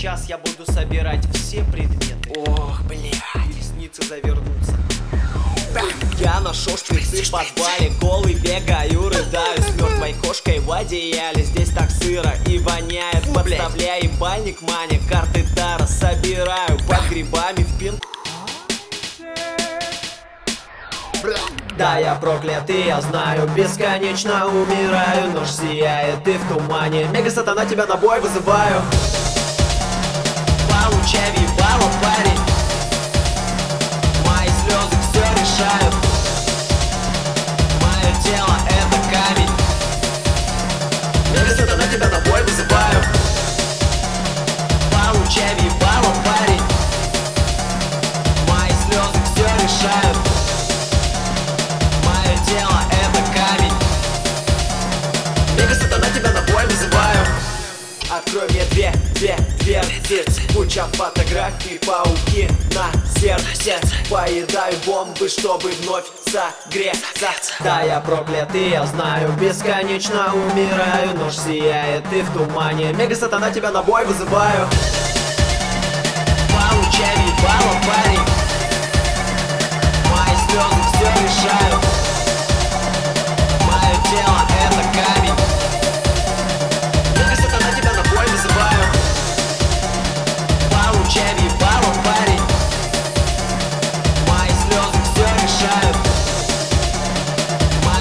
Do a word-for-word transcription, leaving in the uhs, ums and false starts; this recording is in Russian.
сейчас я буду собирать все предметы. Ох, бля. И ресницы завернутся. Я ношу шприцы под бале, голый бегаю, рыдаю с мертвой кошкой в одеяле. Здесь так сыро и воняет. Фу, подставляем бальник Маня, карты Тара собираю под грибами в пин. Да, я проклятый, я знаю, бесконечно умираю. Нож сияет, ты в тумане. Мега сатана, тебя на бой вызываю. Получай вибало, парень. Мои слезы все решают. Мое тело это камень. Мега сатана, тебя на бой вызываю. Получай вибало, парень. Мои слезы все решают. Мое тело это камень. Мега сатана, тебя на бой вызываю. Открой мне две, две, две дверцы. Куча фотографий, пауки на сердце. Поедаю бомбы, чтобы вновь согреться. Да, я проклятый, я знаю, бесконечно умираю. Нож сияет, ты в тумане. Мега сатана, тебя на бой вызываю. Получай вибало, парень. Мои слезы все решают. Мое тело это камень.